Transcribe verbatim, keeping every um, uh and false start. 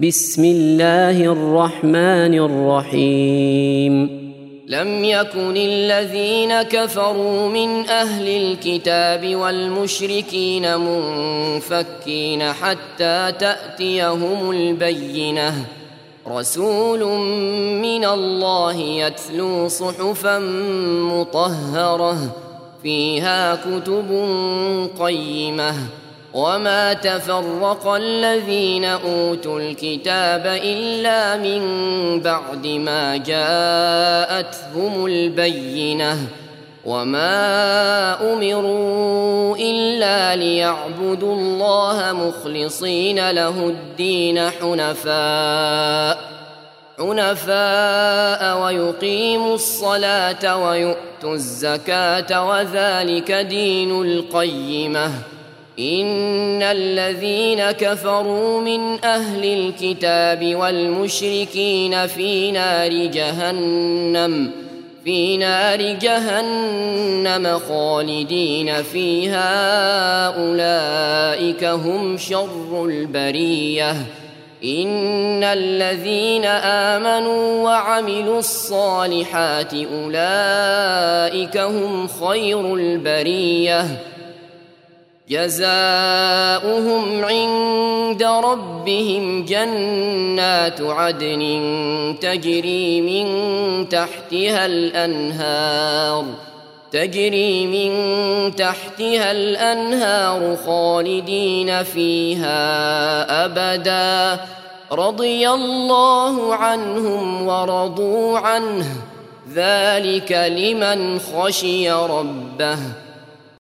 بسم الله الرحمن الرحيم. لم يكن الذين كفروا من أهل الكتاب والمشركين منفكين حتى تأتيهم البينة، رسول من الله يتلو صحفا مطهرة فيها كتب قيمة، وما تفرق الذين أوتوا الكتاب إلا من بعد ما جاءتهم البينة، وما أمروا إلا ليعبدوا الله مخلصين له الدين حنفاء حنفاء ويقيموا الصلاة ويؤتوا الزكاة وذلك دين القيمة. إن الذين كفروا من أهل الكتاب والمشركين في نار جهنم في نار جهنم خالدين فيها أولئك هم شر البرية. إن الذين آمنوا وعملوا الصالحات أولئك هم خير البرية، جزاؤهم عند ربهم جنات عدن تجري من تحتها الأنهار تجري من تحتها الأنهار خالدين فيها أبدا، رضي الله عنهم ورضوا عنه، ذلك لمن خشي ربه.